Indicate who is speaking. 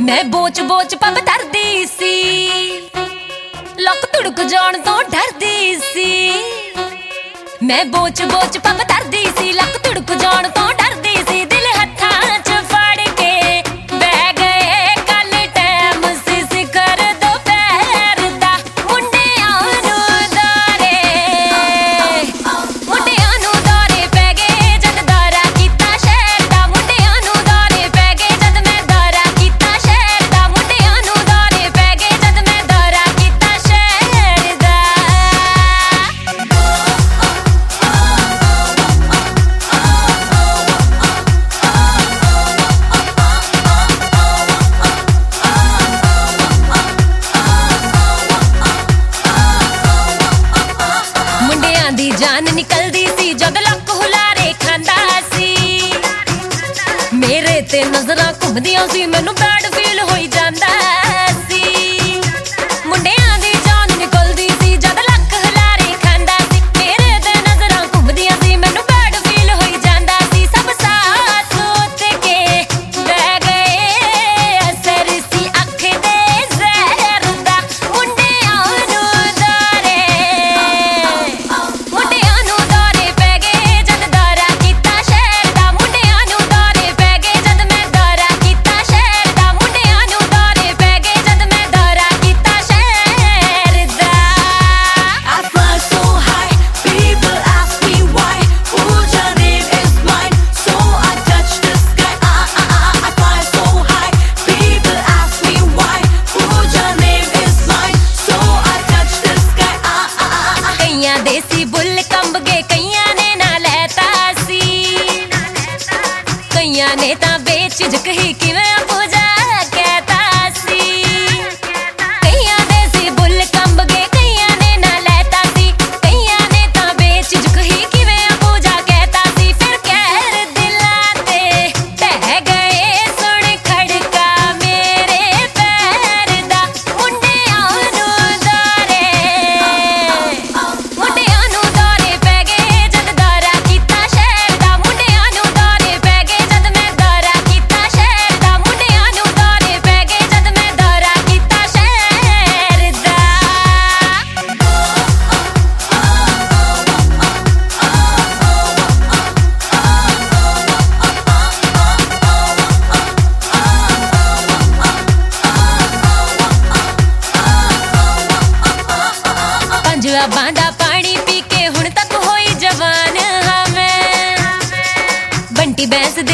Speaker 1: मैं बोच बोच पब धरदी सी, लक तुड़क जान तो डरदी सी। मैं बोच बोच पब धरदी सी, लक तुड़क जान तो डरदी सी। दिल हत्थां च फड़ के बह गए कल टैम सी सिखर दोपहर दा। मुंडियां नूं दौरे पै गए जद दौरा कीता शहर दा। मुंडियां नूं दौरे पै गए जद मैं दौरा कीता शहर दा। मुंडियां नूं दौरे पै गए जद मैं दौरा कीता शहर दा। मुंडियां दी जान निकलदी सी जद लक हुलारे खांदा सी। मेरे ते नजरां घुमदियां सी मैनू बैड फील होई जांदा सी। मुंडियां दी जान निकलदी सी जद लक हुलारे खांदा सी। मेरे ते नजरां घुमदियां सी मैनू बैड फील होई जांदा सी। सब साथ सोच के बह गए असर सी अख दे जहर दा। मुंडियां नूं दौरे पै गए जद दौरा कीता शहर दा। मुंडियां नूं दौरे पै गए जद मैं दौरा कीता शहर दा। मुंडियां नूं दौरे पै गए जद मैं दौरा कीता शहर दा।
Speaker 2: I fly so high, people ask me why. Pooja name is mine, so I touch the sky. I fly so high, people ask me why. Pooja name is mine, so I touch the sky.
Speaker 1: कईयां देसी bull कंब गए कईयां ने ना लेता सी। कईयां ने तां बेझिझक ही किवें पूजा कहता सी। कईयां देसी बुल कंब गए कईयां ने ना लेता सी। कईयां ने तां बेझिझक ही किवें पूजा कहता सी। फिर कहर दिलां ते ढह गए सुन खड़का मेरे पैर दा। मुंडियां नूं दौरे पै गए जद दौरा कीता शहर दा। मुंडियां नूं दौरे पै गए जद मैं दौरा कीता शहर दा। मुंडियां नूं दौरे पै गए जद मैं दौरा कीता शहर दा। पंजवा बांदा पानी पी के हुण तक होई जवान हां मैं। बंटी बैंस